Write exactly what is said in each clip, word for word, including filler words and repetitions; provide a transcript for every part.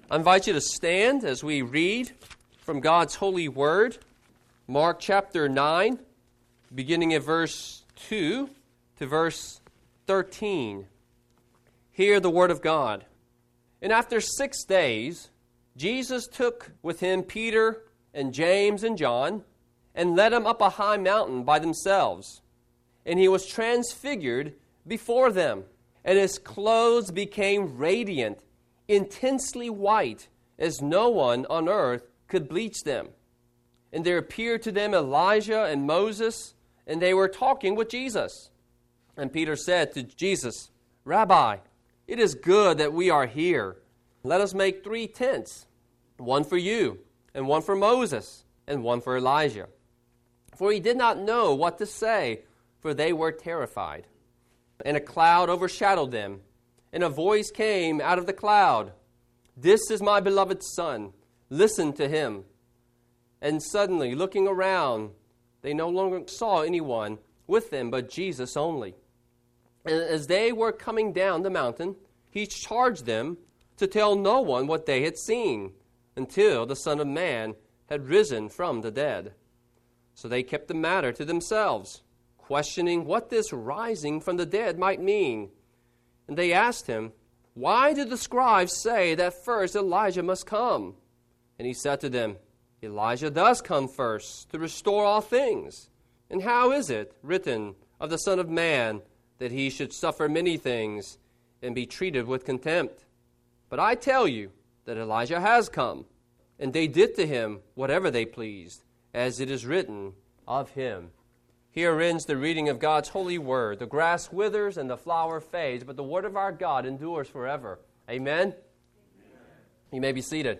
I invite you to stand as we read from God's holy word, Mark chapter nine, beginning at verse two to verse thirteen. Hear the word of God. And after six days, Jesus took with him Peter and James and John, and led them up a high mountain by themselves. And he was transfigured before them, and his clothes became radiant, intensely white, as no one on earth could bleach them. And there appeared to them Elijah and Moses, and they were talking with Jesus. And Peter said to Jesus, Rabbi, it is good that we are here. Let us make three tents, one for you, and one for Moses, and one for Elijah. For he did not know what to say, for they were terrified. And a cloud overshadowed them, and a voice came out of the cloud, This is my beloved Son, listen to him. And suddenly, looking around, they no longer saw anyone with them but Jesus only. And as they were coming down the mountain, he charged them to tell no one what they had seen, until the Son of Man had risen from the dead. So they kept the matter to themselves, questioning what this rising from the dead might mean. And they asked him, Why do the scribes say that first Elijah must come? And he said to them, Elijah does come first to restore all things. And how is it written of the Son of Man that he should suffer many things and be treated with contempt? But I tell you that Elijah has come, and they did to him whatever they pleased, as it is written of him. Here ends the reading of God's holy word. The grass withers and the flower fades, but the word of our God endures forever. Amen? Amen. You may be seated.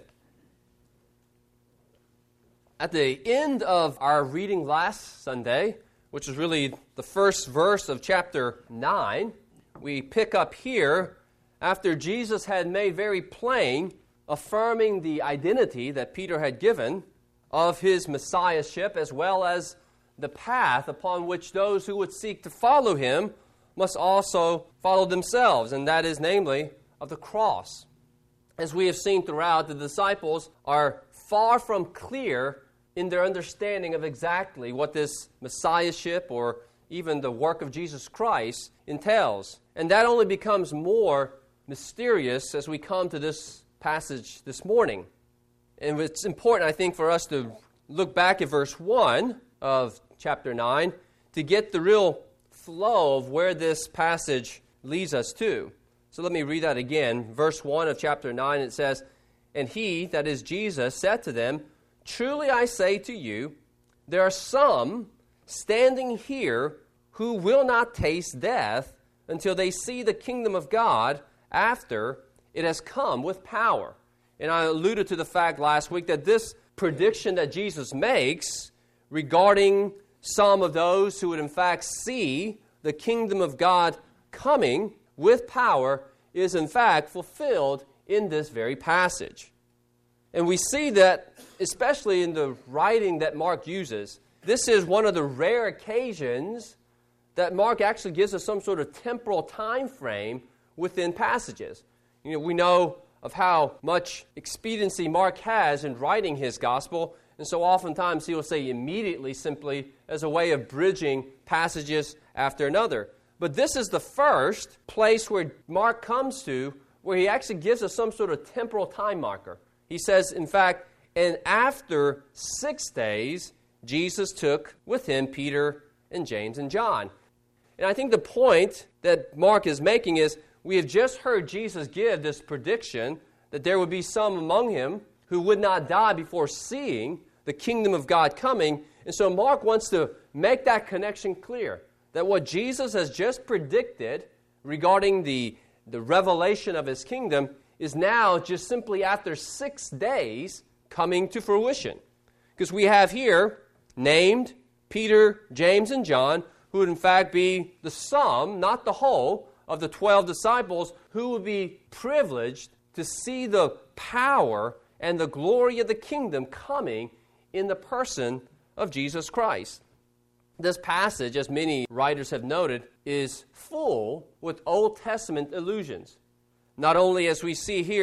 At the end of our reading last Sunday, which is really the first verse of chapter nine, we pick up here after Jesus had made very plain, affirming the identity that Peter had given of his messiahship, as well as the path upon which those who would seek to follow him must also follow themselves, and that is namely of the cross. As we have seen throughout, the disciples are far from clear in their understanding of exactly what this messiahship or even the work of Jesus Christ entails. And that only becomes more mysterious as we come to this passage this morning. And it's important, I think, for us to look back at verse one of chapter nine to get the real flow of where this passage leads us to. So let me read that again. Verse one of chapter nine, it says, And he, that is Jesus, said to them, Truly I say to you, there are some standing here who will not taste death until they see the kingdom of God after it has come with power. And I alluded to the fact last week that this prediction that Jesus makes regarding some of those who would in fact see the kingdom of God coming with power is in fact fulfilled in this very passage. And we see that, especially in the writing that Mark uses, this is one of the rare occasions that Mark actually gives us some sort of temporal time frame within passages. You know, we know of how much expediency Mark has in writing his gospel, and so oftentimes he will say immediately simply as a way of bridging passages after another. But this is the first place where Mark comes to where he actually gives us some sort of temporal time marker. He says, in fact, and after six days, Jesus took with him Peter and James and John. And I think the point that Mark is making is we have just heard Jesus give this prediction that there would be some among him who would not die before seeing the kingdom of God coming. And so Mark wants to make that connection clear, that what Jesus has just predicted regarding the, the revelation of his kingdom is now just simply after six days coming to fruition. Because we have here named Peter, James, and John, who would in fact be the sum, not the whole, of the twelve disciples who would be privileged to see the power and the glory of the kingdom coming in the person of Jesus Christ. This passage, as many writers have noted, is full with Old Testament allusions. Not only, as we see here,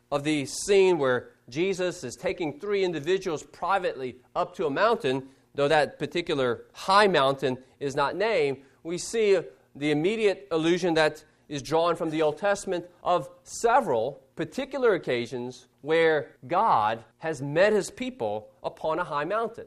of the scene where Jesus is taking three individuals privately up to a mountain, though that particular high mountain is not named, we see the immediate allusion that is drawn from the Old Testament of several particular occasions where God has met his people upon a high mountain.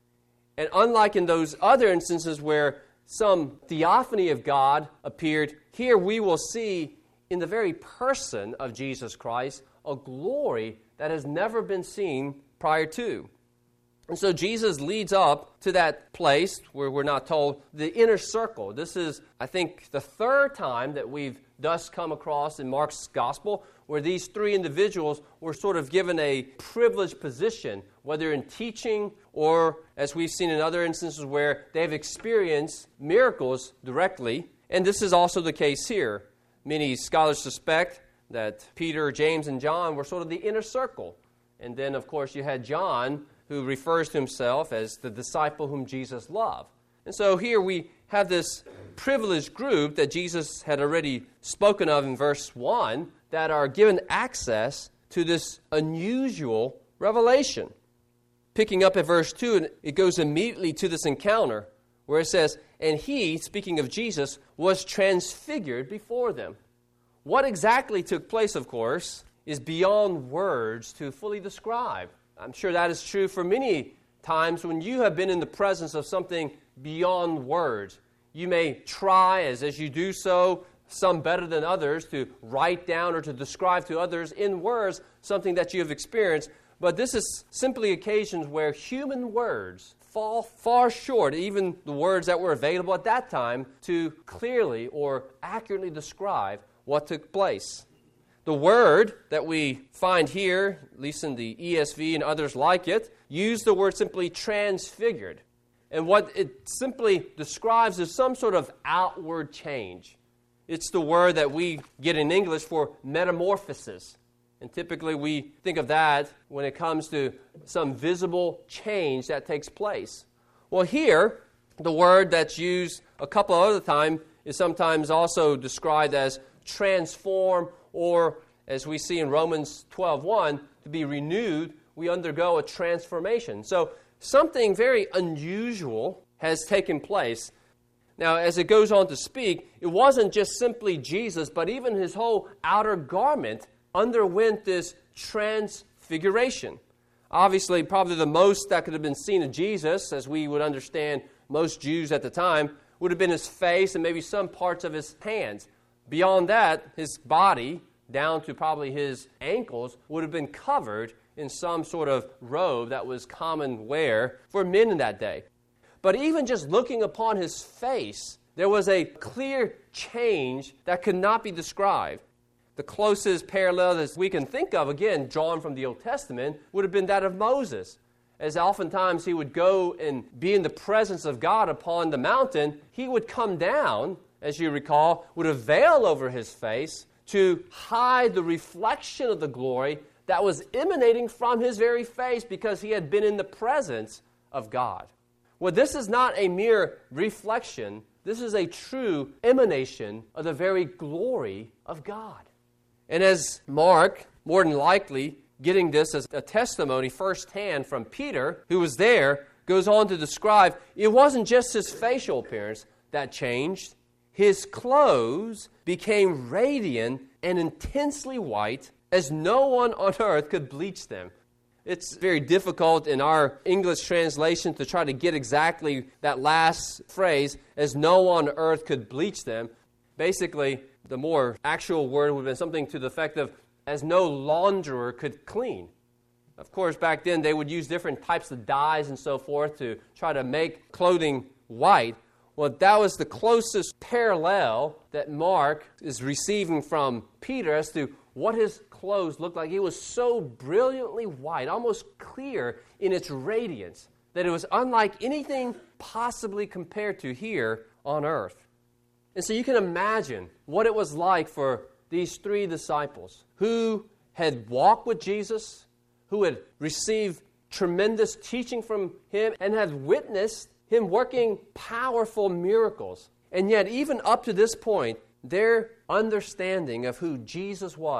And unlike in those other instances where some theophany of God appeared, here we will see in the very person of Jesus Christ a glory that has never been seen prior to. And so Jesus leads up to that place where we're not told the inner circle. This is, I think, the third time that we've thus come across in Mark's gospel where these three individuals were sort of given a privileged position, whether in teaching or, as we've seen in other instances, where they've experienced miracles directly. And this is also the case here. Many scholars suspect that Peter, James, and John were sort of the inner circle. And then, of course, you had John, who refers to himself as the disciple whom Jesus loved. And so here we have this privileged group that Jesus had already spoken of in verse one that are given access to this unusual revelation. Picking up at verse two, it goes immediately to this encounter where it says, and he, speaking of Jesus, was transfigured before them. What exactly took place, of course, is beyond words to fully describe. I'm sure that is true for many times when you have been in the presence of something beyond words. You may try, as, as you do so, some better than others, to write down or to describe to others in words something that you have experienced. But this is simply occasions where human words fall far short, even the words that were available at that time, to clearly or accurately describe what took place. The word that we find here, at least in the E S V and others like it, use the word simply transfigured. And what it simply describes is some sort of outward change. It's the word that we get in English for metamorphosis. And typically we think of that when it comes to some visible change that takes place. Well, here, the word that's used a couple of other times is sometimes also described as transform, or as we see in Romans twelve one, to be renewed, we undergo a transformation. So something very unusual has taken place. Now, as it goes on to speak, it wasn't just simply Jesus, but even his whole outer garment underwent this transfiguration. Obviously, probably the most that could have been seen of Jesus, as we would understand most Jews at the time, would have been his face and maybe some parts of his hands. Beyond that, his body, down to probably his ankles, would have been covered in some sort of robe that was common wear for men in that day. But even just looking upon his face, there was a clear change that could not be described. The closest parallel that we can think of, again, drawn from the Old Testament, would have been that of Moses. As oftentimes he would go and be in the presence of God upon the mountain, he would come down, as you recall, with a veil over his face to hide the reflection of the glory that was emanating from his very face because he had been in the presence of God. Well, this is not a mere reflection. This is a true emanation of the very glory of God. And as Mark, more than likely, getting this as a testimony firsthand from Peter, who was there, goes on to describe, it wasn't just his facial appearance that changed. His clothes became radiant and intensely white, as no one on earth could bleach them. It's very difficult in our English translation to try to get exactly that last phrase, as no one on earth could bleach them. Basically, the more actual word would have been something to the effect of, as no launderer could clean. Of course, back then they would use different types of dyes and so forth to try to make clothing white. Well, that was the closest parallel that Mark is receiving from Peter as to what his clothes looked like. It was so brilliantly white, almost clear in its radiance, that it was unlike anything possibly compared to here on earth. And so you can imagine what it was like for these three disciples who had walked with Jesus, who had received tremendous teaching from him, and had witnessed him working powerful miracles. And yet, even up to this point, their understanding of who Jesus was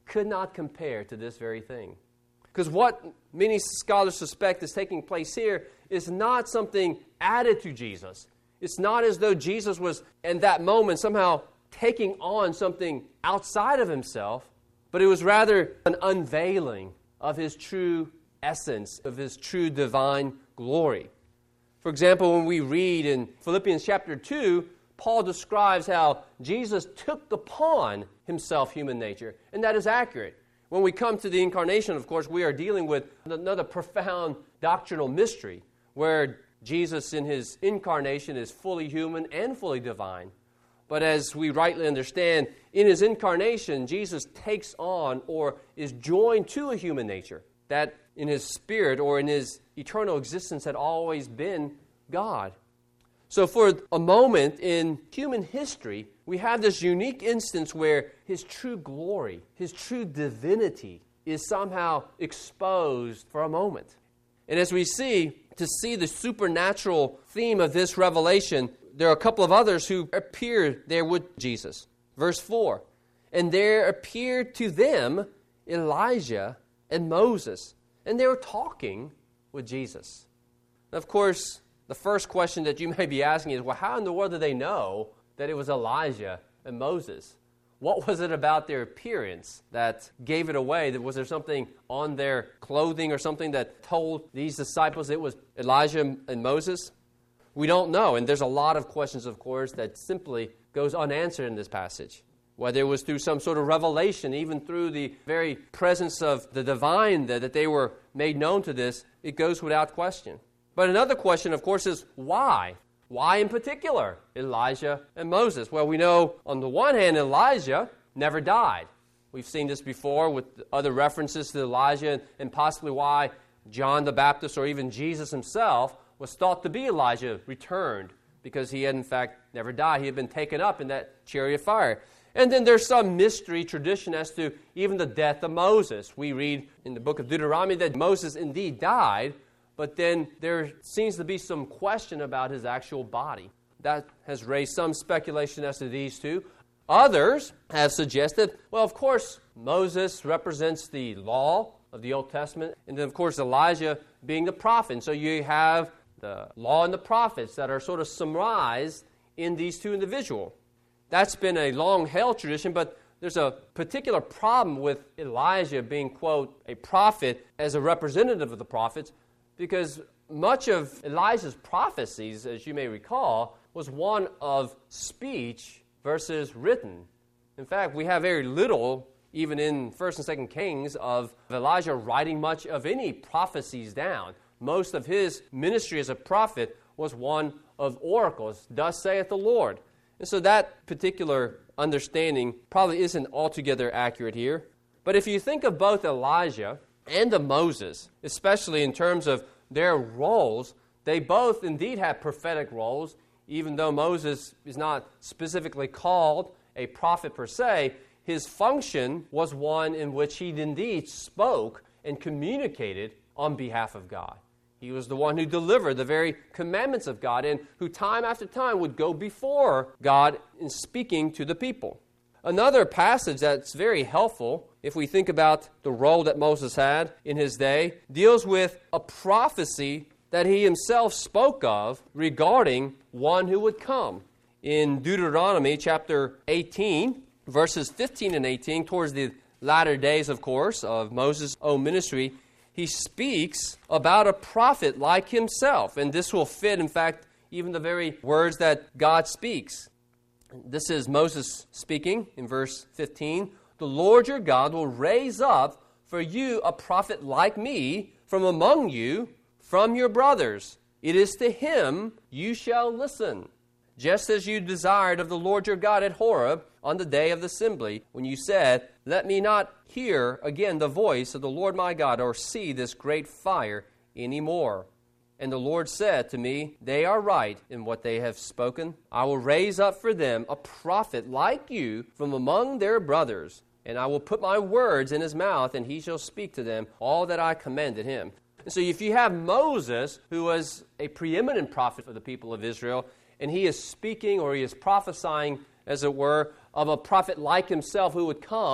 could not compare to this very thing. Because what many scholars suspect is taking place here is not something added to Jesus. It's not as though Jesus was, in that moment, somehow taking on something outside of himself, but it was rather an unveiling of his true essence, of his true divine glory. For example, when we read in Philippians chapter two, Paul describes how Jesus took upon himself human nature, and that is accurate. When we come to the incarnation, of course, we are dealing with another profound doctrinal mystery, where Jesus in his incarnation is fully human and fully divine. But as we rightly understand, in his incarnation, Jesus takes on or is joined to a human nature that in his spirit or in his eternal existence had always been God. So for a moment in human history, we have this unique instance where his true glory, his true divinity is somehow exposed for a moment. And as we see, to see the supernatural theme of this revelation, there are a couple of others who appear there with Jesus. Verse four, and there appeared to them Elijah and Moses, and they were talking with Jesus. And of course, the first question that you may be asking is, well, how in the world did they know that it was Elijah and Moses? What was it about their appearance that gave it away? Was there something on their clothing or something that told these disciples it was Elijah and Moses? We don't know, and there's a lot of questions, of course, that simply goes unanswered in this passage. Whether it was through some sort of revelation, even through the very presence of the divine that, that they were made known to this, it goes without question. But another question, of course, is why? Why in particular Elijah and Moses? Well, we know on the one hand, Elijah never died. We've seen this before with other references to Elijah and, and possibly why John the Baptist or even Jesus himself was thought to be Elijah returned, because he had in fact never died. He had been taken up in that chariot of fire. And then there's some mystery tradition as to even the death of Moses. We read in the book of Deuteronomy that Moses indeed died, but then there seems to be some question about his actual body. That has raised some speculation as to these two. Others have suggested, well, of course, Moses represents the law of the Old Testament, and then, of course, Elijah being the prophet. And so you have the law and the prophets that are sort of summarized in these two individuals. That's been a long-held tradition, but there's a particular problem with Elijah being, quote, a prophet as a representative of the prophets, because much of Elijah's prophecies, as you may recall, was one of speech versus written. In fact, we have very little, even in First and Second Kings, of Elijah writing much of any prophecies down. Most of his ministry as a prophet was one of oracles, thus saith the Lord. And so that particular understanding probably isn't altogether accurate here. But if you think of both Elijah and of Moses, especially in terms of their roles, they both indeed have prophetic roles, even though Moses is not specifically called a prophet per se. His function was one in which he indeed spoke and communicated on behalf of God. He was the one who delivered the very commandments of God and who time after time would go before God in speaking to the people. Another passage that's very helpful, if we think about the role that Moses had in his day, deals with a prophecy that he himself spoke of regarding one who would come. In Deuteronomy chapter eighteen, verses fifteen and eighteen, towards the latter days, of course, of Moses' own ministry, he speaks about a prophet like himself. And this will fit, in fact, even the very words that God speaks. This is Moses speaking in verse fifteen. The Lord your God will raise up for you a prophet like me from among you, from your brothers. It is to him you shall listen, just as you desired of the Lord your God at Horeb on the day of the assembly, when you said, let me not hear again the voice of the Lord my God, or see this great fire any more. And the Lord said to me, they are right in what they have spoken. I will raise up for them a prophet like you from among their brothers, and I will put my words in his mouth, and he shall speak to them all that I commanded him. And so if you have Moses, who was a preeminent prophet for the people of Israel, and he is speaking or he is prophesying, as it were, of a prophet like himself who would come,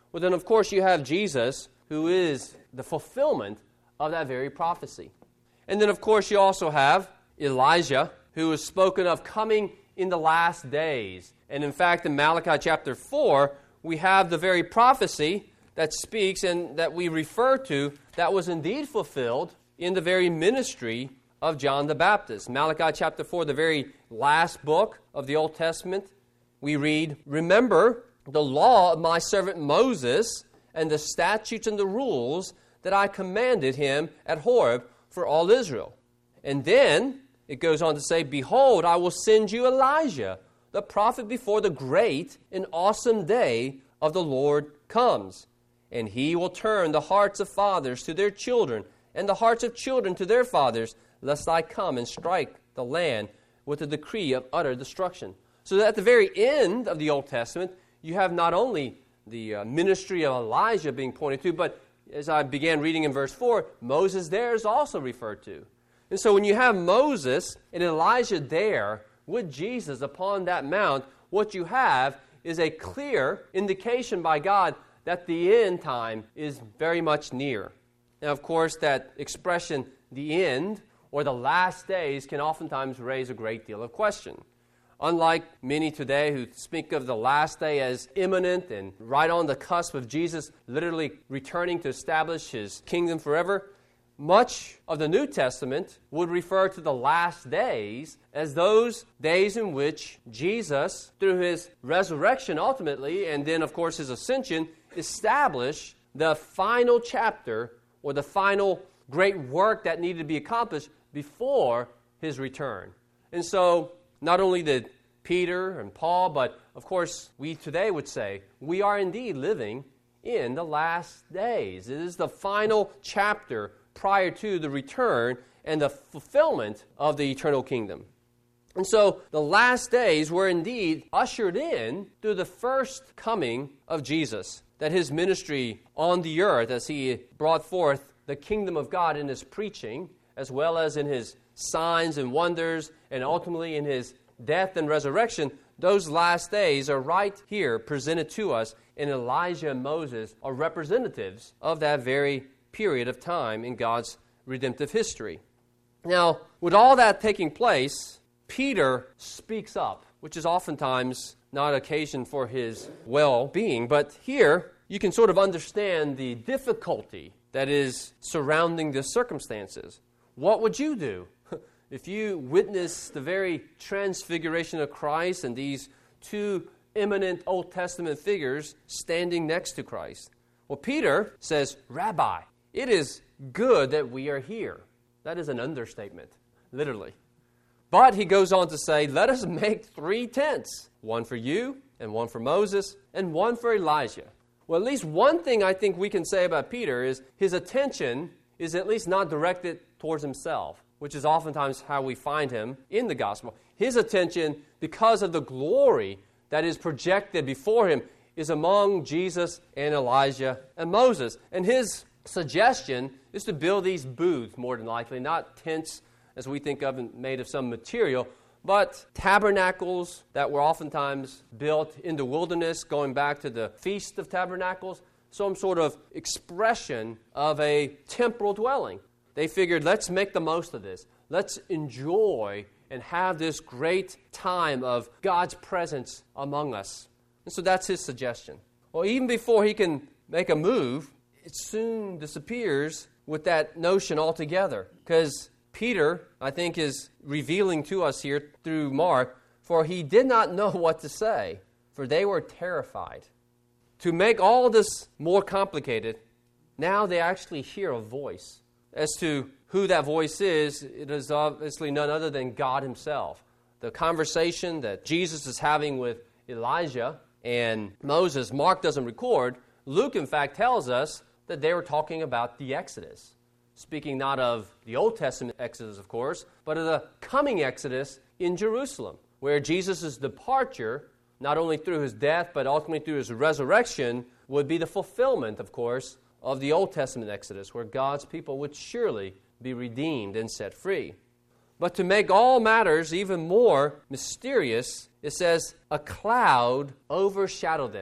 well then of course you have Jesus, who is the fulfillment of that very prophecy. And then of course you also have Elijah, who is spoken of coming in the last days. And in fact, in Malachi chapter four, we have the very prophecy that speaks and that we refer to that was indeed fulfilled in the very ministry of John the Baptist. Malachi chapter four, the very last book of the Old Testament, we read, "Remember the law of my servant Moses and the statutes and the rules that I commanded him at Horeb for all Israel." And then it goes on to say, "Behold, I will send you Elijah, the prophet, before the great and awesome day of the Lord comes. And he will turn the hearts of fathers to their children, and the hearts of children to their fathers, lest I come and strike the land with a decree of utter destruction." So that at the very end of the Old Testament, you have not only the uh, ministry of Elijah being pointed to, but as I began reading in verse four, Moses there is also referred to. And so when you have Moses and Elijah there with Jesus upon that mount, what you have is a clear indication by God that the end time is very much near. Now, of course, that expression, the end, or the last days, can oftentimes raise a great deal of question. Unlike many today who speak of the last day as imminent and right on the cusp of Jesus literally returning to establish his kingdom forever, much of the New Testament would refer to the last days as those days in which Jesus, through his resurrection ultimately, and then, of course, his ascension, established the final chapter or the final great work that needed to be accomplished before his return. And so, not only did Peter and Paul, but of course we today would say, we are indeed living in the last days. It is the final chapter prior to the return and the fulfillment of the eternal kingdom. And so the last days were indeed ushered in through the first coming of Jesus, that his ministry on the earth as he brought forth the kingdom of God in his preaching, as well as in his signs and wonders, and ultimately in his death and resurrection, those last days are right here presented to us, and Elijah and Moses are representatives of that very period of time in God's redemptive history. Now, with all that taking place, Peter speaks up, which is oftentimes not occasion for his well-being, but here you can sort of understand the difficulty that is surrounding the circumstances. What would you do if you witnessed the very transfiguration of Christ and these two eminent Old Testament figures standing next to Christ? Well, Peter says, "Rabbi, it is good that we are here." That is an understatement, literally. But he goes on to say, "Let us make three tents, one for you, and one for Moses, and one for Elijah." Well, at least one thing I think we can say about Peter is his attention is at least not directed towards himself, which is oftentimes how we find him in the gospel. His attention, because of the glory that is projected before him, is among Jesus and Elijah and Moses. And his suggestion is to build these booths, more than likely, not tents as we think of and made of some material, but tabernacles that were oftentimes built in the wilderness, going back to the Feast of Tabernacles, some sort of expression of a temporal dwelling. They figured, let's make the most of this. Let's enjoy and have this great time of God's presence among us. And so that's his suggestion. Well, even before he can make a move, it soon disappears with that notion altogether. Because Peter, I think, is revealing to us here through Mark, for he did not know what to say, for they were terrified. To make all this more complicated, now they actually hear a voice. As to who that voice is, it is obviously none other than God himself. The conversation that Jesus is having with Elijah and Moses, Mark doesn't record. Luke, in fact, tells us that they were talking about the Exodus. Speaking not of the Old Testament Exodus, of course, but of the coming Exodus in Jerusalem, where Jesus' departure, not only through his death, but ultimately through his resurrection, would be the fulfillment, of course, of the Old Testament Exodus, where God's people would surely be redeemed and set free. But to make all matters even more mysterious, it says, a cloud overshadowed them.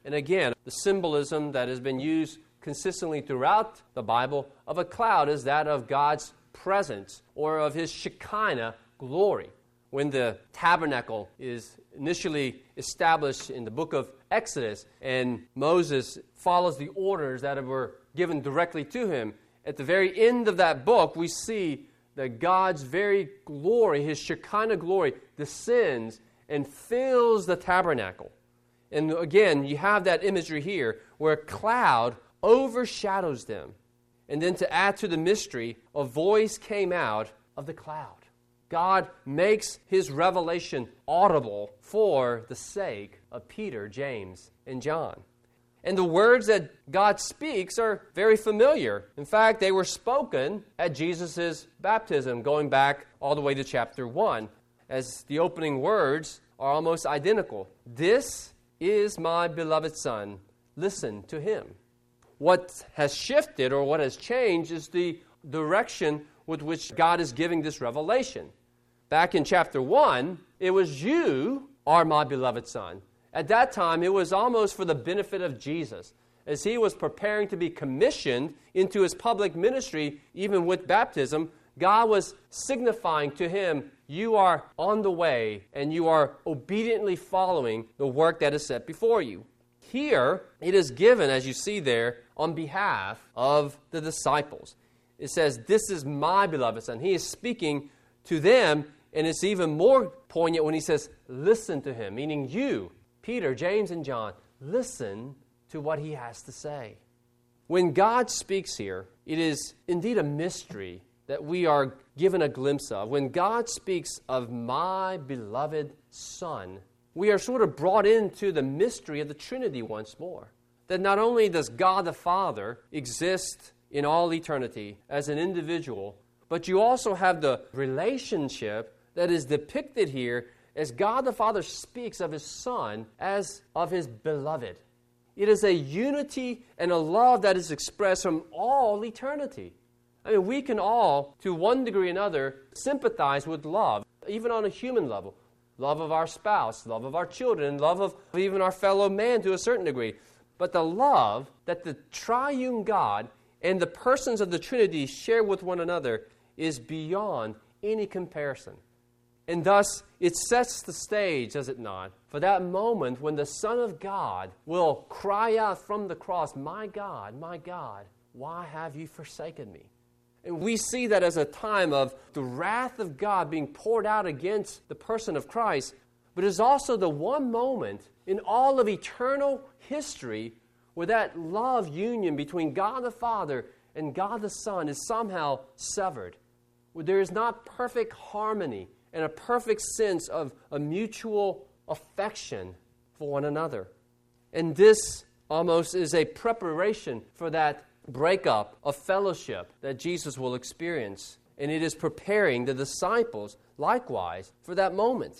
And again, the symbolism that has been used consistently throughout the Bible of a cloud is that of God's presence or of His Shekinah glory. When the tabernacle is initially established in the book of Exodus and Moses follows the orders that were given directly to him, at the very end of that book, we see that God's very glory, His Shekinah glory, descends and fills the tabernacle. And again, you have that imagery here where a cloud overshadows them. And then to add to the mystery, a voice came out of the cloud. God makes His revelation audible for the sake of Peter, James, and John. And the words that God speaks are very familiar. In fact, they were spoken at Jesus' baptism, going back all the way to chapter one, as the opening words are almost identical. This is my beloved Son. Listen to Him. What has shifted or what has changed is the direction with which God is giving this revelation. Back in chapter one, it was, you are my beloved Son. At that time, it was almost for the benefit of Jesus. As He was preparing to be commissioned into His public ministry, even with baptism, God was signifying to Him, you are on the way and you are obediently following the work that is set before you. Here, it is given, as you see there, on behalf of the disciples. It says, this is my beloved Son. He is speaking to them, and it's even more poignant when He says, listen to Him, meaning you, Peter, James, and John, listen to what He has to say. When God speaks here, it is indeed a mystery that we are given a glimpse of. When God speaks of my beloved Son, we are sort of brought into the mystery of the Trinity once more. That not only does God the Father exist in all eternity as an individual, but you also have the relationship that is depicted here as God the Father speaks of His Son as of His beloved. It is a unity and a love that is expressed from all eternity. I mean, we can all, to one degree or another, sympathize with love, even on a human level. Love of our spouse, love of our children, love of even our fellow man to a certain degree. But the love that the triune God and the persons of the Trinity share with one another is beyond any comparison. And thus, it sets the stage, does it not, for that moment when the Son of God will cry out from the cross, my God, my God, why have you forsaken me? And we see that as a time of the wrath of God being poured out against the person of Christ, but it is also the one moment in all of eternal history where that love union between God the Father and God the Son is somehow severed, where there is not perfect harmony and a perfect sense of a mutual affection for one another. And this almost is a preparation for that breakup of fellowship that Jesus will experience. And it is preparing the disciples, likewise, for that moment.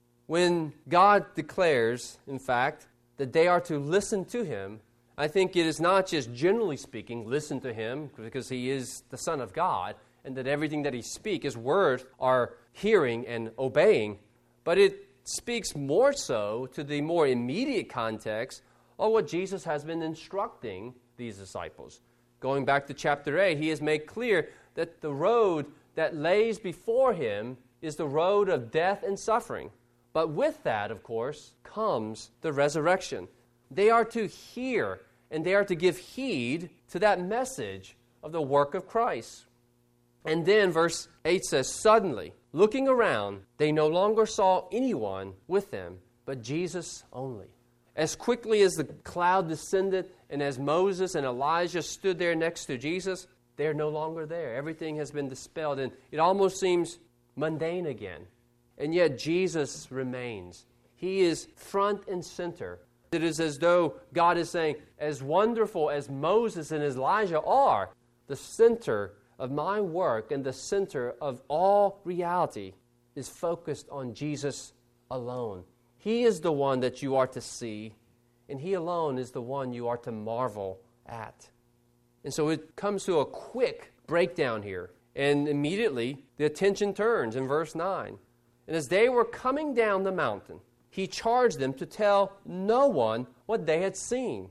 When God declares, in fact, that they are to listen to Him, I think it is not just generally speaking, listen to Him, because He is the Son of God, and that everything that He speaks, His words, are hearing and obeying, but it speaks more so to the more immediate context of what Jesus has been instructing these disciples. Going back to chapter eight, He has made clear that the road that lays before Him is the road of death and suffering. But with that, of course, comes the resurrection. They are to hear and they are to give heed to that message of the work of Christ. And then verse eight says, suddenly, looking around, they no longer saw anyone with them, but Jesus only. As quickly as the cloud descended and as Moses and Elijah stood there next to Jesus, they're no longer there. Everything has been dispelled, and it almost seems mundane again. And yet Jesus remains. He is front and center. It is as though God is saying, as wonderful as Moses and Elijah are, the center of my work and the center of all reality is focused on Jesus alone. He is the one that you are to see, and He alone is the one you are to marvel at. And so it comes to a quick breakdown here, and immediately the attention turns in verse nine. And as they were coming down the mountain, he charged them to tell no one what they had seen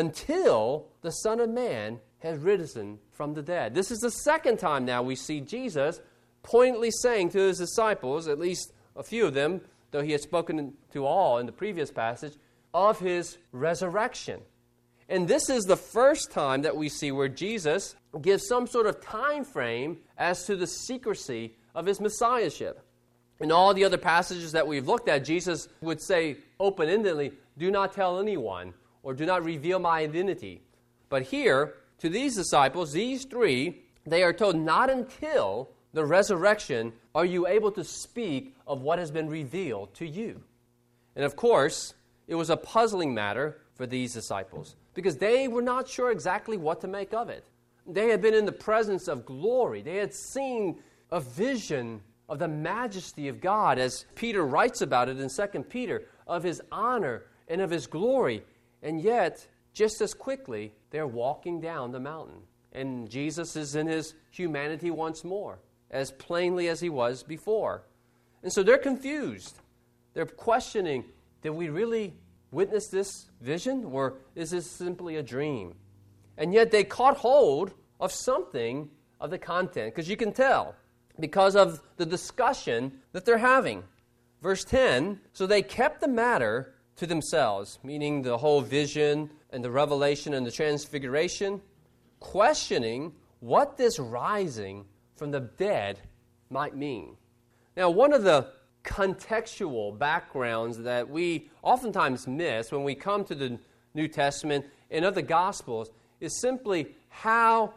until the Son of Man had risen from the dead. This is the second time now we see Jesus pointedly saying to his disciples, at least a few of them, though he had spoken to all in the previous passage, of his resurrection. And this is the first time that we see where Jesus gives some sort of time frame as to the secrecy of his messiahship. In all the other passages that we've looked at, Jesus would say open-endedly, do not tell anyone, or do not reveal my identity. But here, to these disciples, these three, they are told not until the resurrection are you able to speak of what has been revealed to you. And of course, it was a puzzling matter for these disciples because they were not sure exactly what to make of it. They had been in the presence of glory. They had seen a vision of the majesty of God, as Peter writes about it in Second Peter, of his honor and of his glory. And yet, just as quickly, they're walking down the mountain. And Jesus is in his humanity once more, as plainly as he was before. And so they're confused. They're questioning, did we really witness this vision, or is this simply a dream? And yet they caught hold of something of the content, because you can tell, because of the discussion that they're having. Verse ten, so they kept the matter to themselves, meaning the whole vision and the revelation and the transfiguration, questioning what this rising from the dead might mean. Now, one of the contextual backgrounds that we oftentimes miss when we come to the New Testament and other Gospels is simply how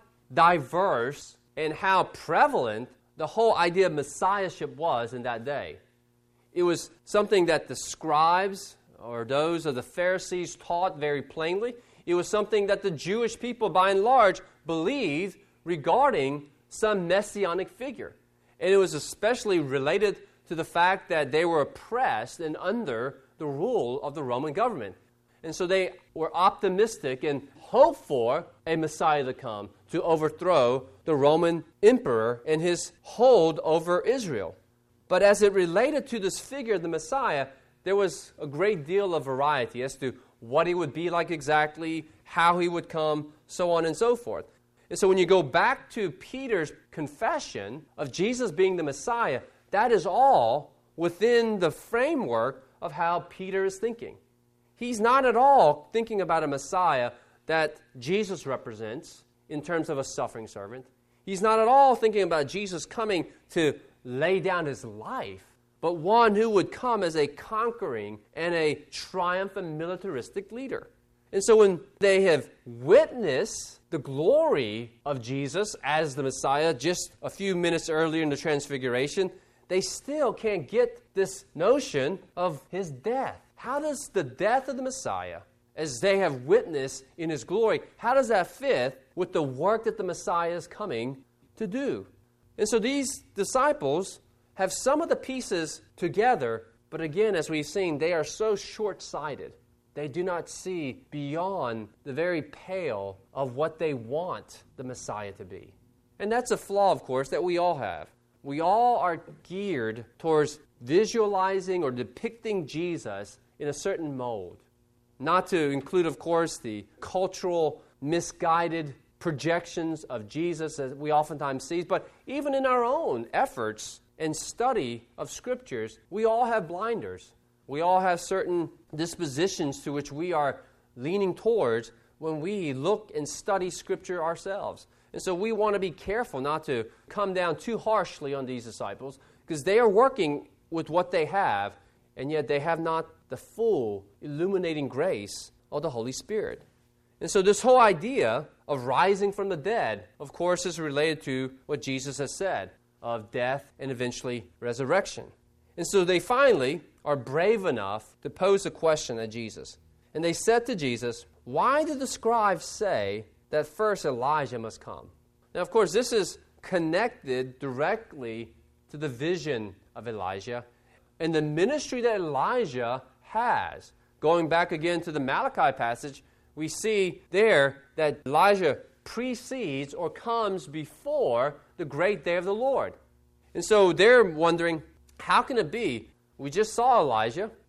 diverse and how prevalent the whole idea of messiahship was in that day. It was something that the scribes or those of the Pharisees taught very plainly. It was something that the Jewish people, by and large, believed regarding some messianic figure. And it was especially related to the fact that they were oppressed and under the rule of the Roman government. And so they were optimistic and hoped for a Messiah to come to overthrow the Roman emperor and his hold over Israel. But as it related to this figure, the Messiah, there was a great deal of variety as to what he would be like exactly, how he would come, so on and so forth. And so when you go back to Peter's confession of Jesus being the Messiah, that is all within the framework of how Peter is thinking. He's not at all thinking about a Messiah that Jesus represents in terms of a suffering servant. He's not at all thinking about Jesus coming to lay down his life, but one who would come as a conquering and a triumphant militaristic leader. And so when they have witnessed the glory of Jesus as the Messiah just a few minutes earlier in the Transfiguration, they still can't get this notion of his death. How does the death of the Messiah, as they have witnessed in his glory, how does that fit with the work that the Messiah is coming to do? And so these disciples have some of the pieces together, but again, as we've seen, they are so short-sighted. They do not see beyond the very pale of what they want the Messiah to be. And that's a flaw, of course, that we all have. We all are geared towards visualizing or depicting Jesus in a certain mold. Not to include, of course, the cultural misguided projections of Jesus that we oftentimes see, but even in our own efforts and study of Scriptures, we all have blinders. We all have certain dispositions to which we are leaning towards when we look and study Scripture ourselves. And so we want to be careful not to come down too harshly on these disciples because they are working with what they have, and yet they have not the full illuminating grace of the Holy Spirit. And so this whole idea of rising from the dead, of course, is related to what Jesus has said of death and eventually resurrection. And so they finally are brave enough to pose a question at Jesus. And they said to Jesus, "Why do the scribes say that first Elijah must come?" Now, of course, this is connected directly to the vision of Elijah and the ministry that Elijah has. Going back again to the Malachi passage, we see there that Elijah precedes or comes before the great day of the Lord. And so they're wondering, how can it be? We just saw Elijah.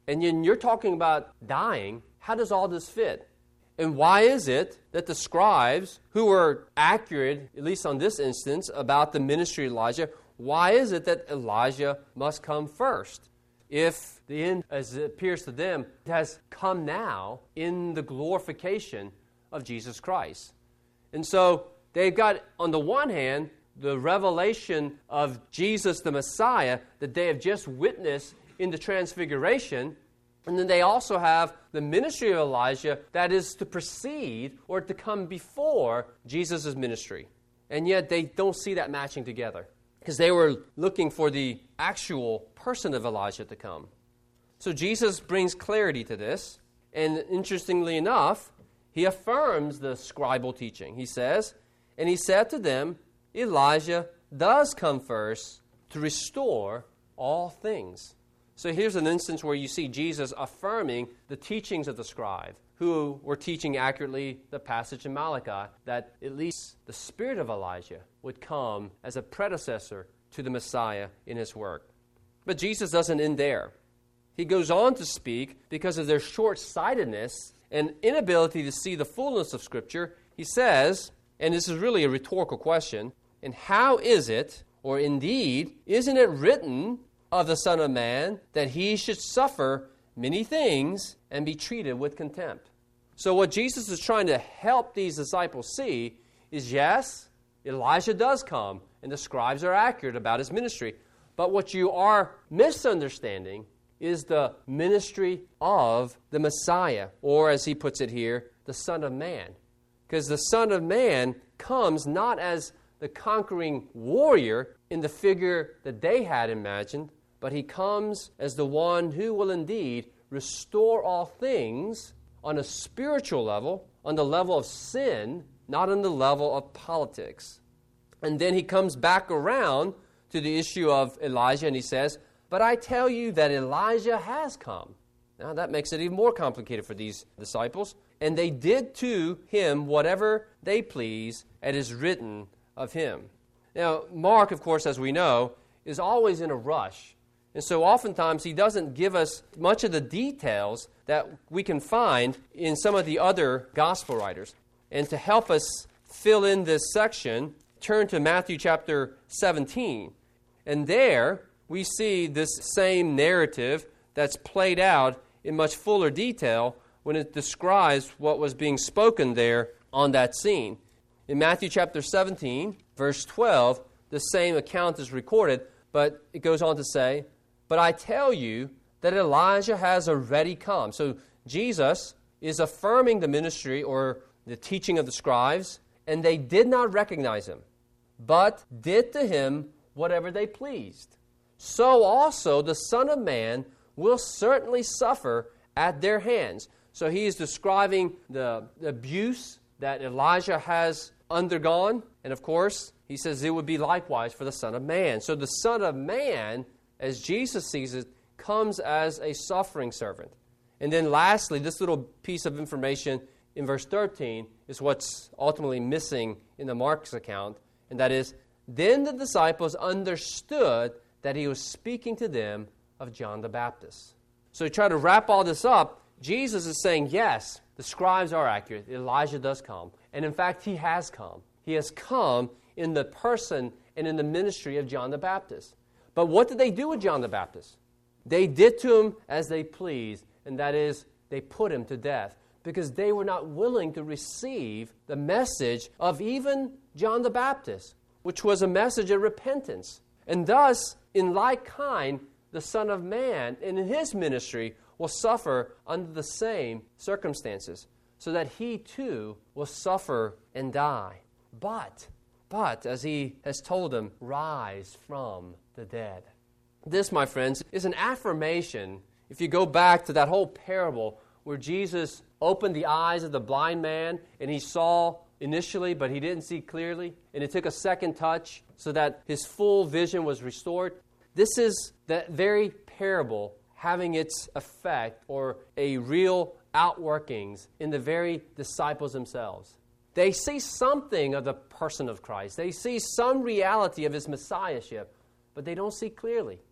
And then you're talking about dying. How does all this fit? And why is it that the scribes, who were accurate, at least on this instance, about the ministry of Elijah, why is it that Elijah must come first? If the end, as it appears to them, has come now in the glorification of Jesus Christ. And so they've got, on the one hand, the revelation of Jesus the Messiah that they have just witnessed in the Transfiguration, and then they also have the ministry of Elijah that is to precede or to come before Jesus' ministry. And yet they don't see that matching together because they were looking for the actual person of Elijah to come. So Jesus brings clarity to this, and interestingly enough, he affirms the scribal teaching. He says, and he said to them, Elijah does come first to restore all things. So here's an instance where you see Jesus affirming the teachings of the scribe, who were teaching accurately the passage in Malachi, that at least the spirit of Elijah would come as a predecessor to the Messiah in his work. But Jesus doesn't end there. He goes on to speak, because of their short-sightedness and inability to see the fullness of Scripture, he says, and this is really a rhetorical question, and how is it, or indeed, isn't it written of the Son of Man that he should suffer many things and be treated with contempt? So what Jesus is trying to help these disciples see is, yes, Elijah does come, and the scribes are accurate about his ministry. But what you are misunderstanding is the ministry of the Messiah, or as he puts it here, the Son of Man. Because the Son of Man comes not as the conquering warrior in the figure that they had imagined, but he comes as the one who will indeed restore all things on a spiritual level, on the level of sin, not on the level of politics. And then he comes back around to the issue of Elijah, and he says, but I tell you that Elijah has come. Now that makes it even more complicated for these disciples. And they did to him whatever they please, and is written of him. Now, Mark, of course, as we know, is always in a rush. And so oftentimes he doesn't give us much of the details that we can find in some of the other gospel writers. And to help us fill in this section, turn to Matthew chapter seventeen. And there we see this same narrative that's played out in much fuller detail when it describes what was being spoken there on that scene. In Matthew chapter seventeen, verse twelve, the same account is recorded, but it goes on to say, but I tell you that Elijah has already come. So Jesus is affirming the ministry or the teaching of the scribes, and they did not recognize him, but did to him whatever they pleased. So also the Son of Man will certainly suffer at their hands. So he is describing the abuse that Elijah has undergone. And of course, he says it would be likewise for the Son of Man. So the Son of Man, as Jesus sees it, comes as a suffering servant. And then lastly, this little piece of information in verse thirteen is what's ultimately missing in the Mark's account. And that is, then the disciples understood that he was speaking to them of John the Baptist. So to try to wrap all this up, Jesus is saying, yes, the scribes are accurate. Elijah does come. And in fact, he has come. He has come in the person and in the ministry of John the Baptist. But what did they do with John the Baptist? They did to him as they pleased, and that is, they put him to death because they were not willing to receive the message of even John the Baptist, which was a message of repentance. And thus, in like kind, the Son of Man in his ministry will suffer under the same circumstances, so that he too will suffer and die. But, but, as he has told them, rise from the dead. This, my friends, is an affirmation. If you go back to that whole parable where Jesus opened the eyes of the blind man and he saw initially, but he didn't see clearly, and it took a second touch so that his full vision was restored. This is that very parable having its effect or a real outworkings in the very disciples themselves. They see something of the person of Christ. They see some reality of his messiahship, but they don't see clearly.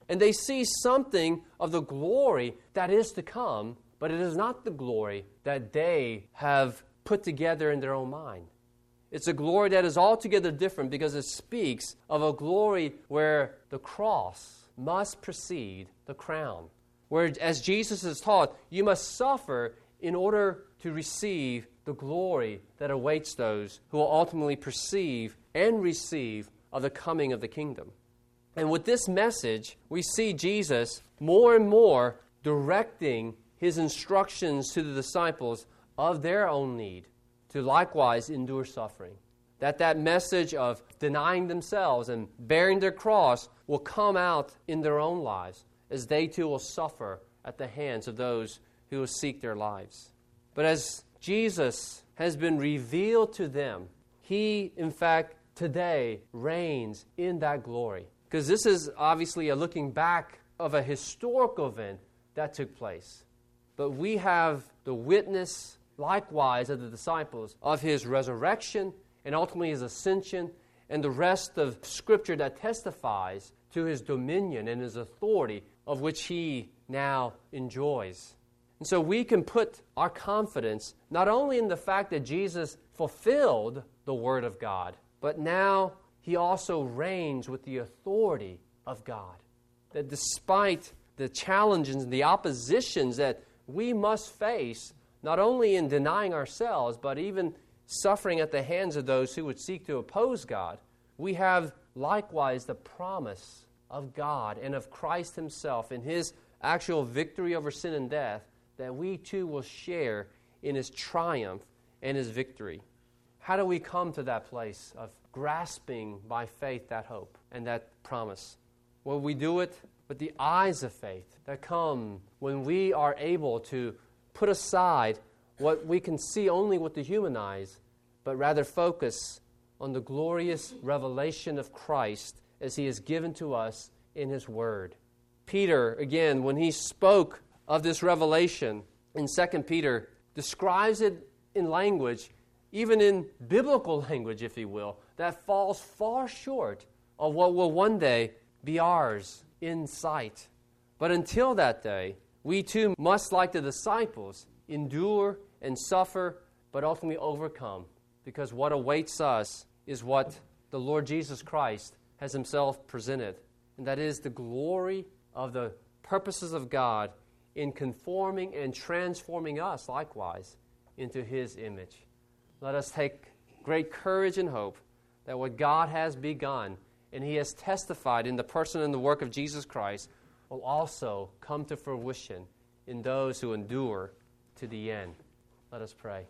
And they see something of the glory that is to come, but it is not the glory that they have put together in their own mind. It's a glory that is altogether different because it speaks of a glory where the cross must precede the crown. Where, as Jesus has taught, you must suffer in order to receive the glory that awaits those who will ultimately perceive and receive of the coming of the kingdom. And with this message, we see Jesus more and more directing his instructions to the disciples of their own need to likewise endure suffering. That that message of denying themselves and bearing their cross will come out in their own lives as they too will suffer at the hands of those who will seek their lives. But as Jesus has been revealed to them, he, in fact, today reigns in that glory. Because this is obviously a looking back of a historical event that took place. But we have the witness, likewise, of the disciples of his resurrection and ultimately his ascension and the rest of Scripture that testifies to his dominion and his authority of which he now enjoys. And so we can put our confidence not only in the fact that Jesus fulfilled the Word of God, but now he also reigns with the authority of God. That despite the challenges and the oppositions that we must face, not only in denying ourselves, but even suffering at the hands of those who would seek to oppose God, we have likewise the promise of God and of Christ himself in his actual victory over sin and death, that we too will share in his triumph and his victory. How do we come to that place of grasping by faith that hope and that promise? Well, we do it with the eyes of faith that come when we are able to put aside what we can see only with the human eyes, but rather focus on the glorious revelation of Christ as he is given to us in his Word. Peter, again, when he spoke of this revelation in Second Peter, describes it in language, even in biblical language, if you will, that falls far short of what will one day be ours in sight. But until that day, we too must, like the disciples, endure and suffer, but ultimately overcome, because what awaits us is what the Lord Jesus Christ has himself presented, and that is the glory of the purposes of God in conforming and transforming us likewise into his image. Let us take great courage and hope that what God has begun and he has testified in the person and the work of Jesus Christ will also come to fruition in those who endure to the end. Let us pray.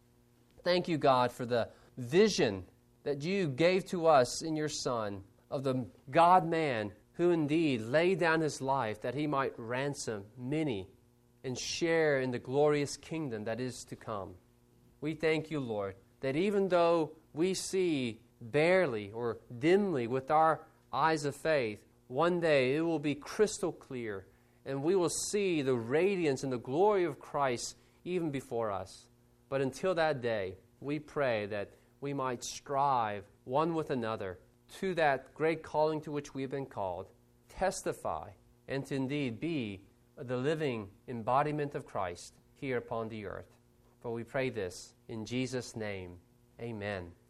Thank you, God, for the vision that you gave to us in your Son of the God-man who indeed laid down his life that he might ransom many and share in the glorious kingdom that is to come. We thank you, Lord, that even though we see barely or dimly with our eyes of faith, one day it will be crystal clear and we will see the radiance and the glory of Christ even before us. But until that day, we pray that we might strive one with another to that great calling to which we have been called, testify, and to indeed be the living embodiment of Christ here upon the earth. For we pray this in Jesus' name. Amen.